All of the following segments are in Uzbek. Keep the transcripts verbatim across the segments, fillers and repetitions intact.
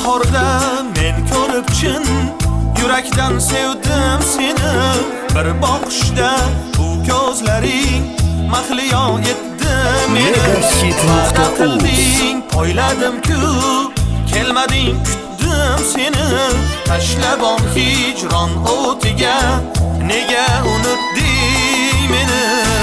bahorda men ko'rib chin yurakdan sevdim seni. Bir boqishda bu ko'zlaring mahliyo etdi meni. Va'da qilding, poyladim-ku, kelmading, kutdim seni. Tashlab on hijron o'tiga, nega unutding meni?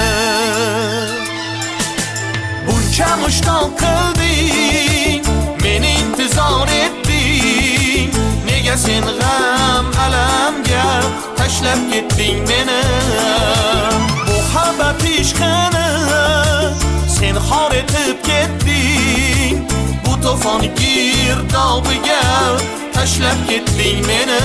Buncha mushtoq qilding, meni intizor etding. Nega sen g'am alamga tashlab ketding meni? Muhabbat ishqini sen xor etib ketding. Bu to'fon girdobiga tashlab ketding meni.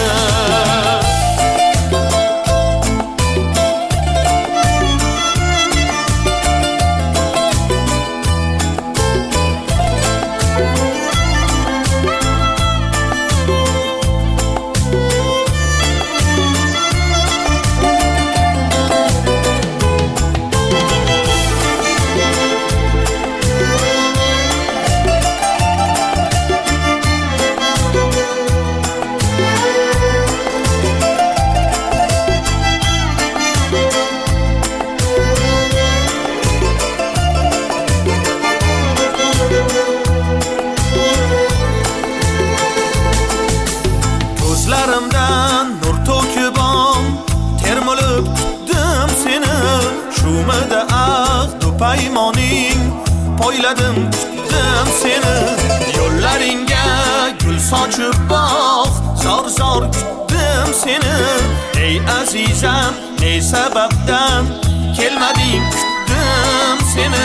Ko'zlarimdan nur to'kib on, termilib kutdim seni. Shumida ahd paymoning, poyladim, kutdim seni. Yo'llaringga gul sochib bog', zor zor kutdim seni. Ey azizam, ne sababdan kelmading, kutdim seni.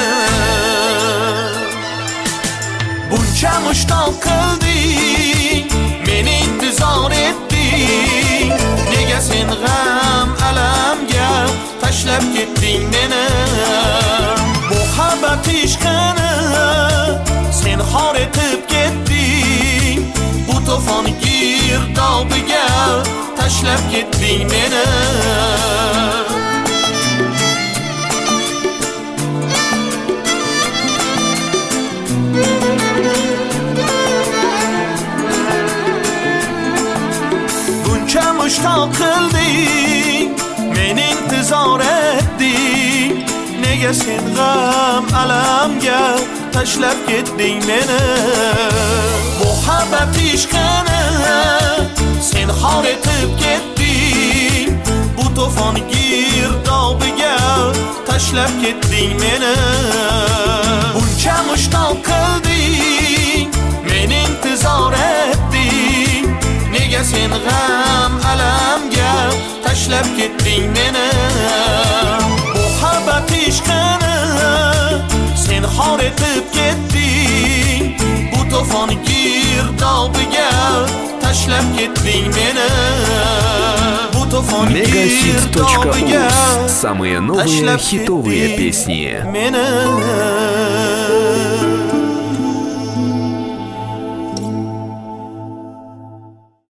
Buncha mushtoq qilding, meni intizor etding. Nega sen g'am alamga tashlab ketding meni? Muhabbat ishqini sen xor etib ketding. Bu to'fon girdobiga tashlab ketding meni. Mushtoq qilding, meni intizor etding. Nega sen g'am alamga tashlab ketding meni? Muhabbat ishqini sen xor etib ketding. Bu to'fon girdobiga tashlab ketding meni. Buncha mushtoq qilding, meni intizor etding. Nega sen g'am alamga tashlab ketding meni? Muhabbat ishqini sen xor etib ketding. Bu to'fon girdobiga tashlab ketding meni. Bu to'fon girdobiga Самые новые хитовые песни. meni.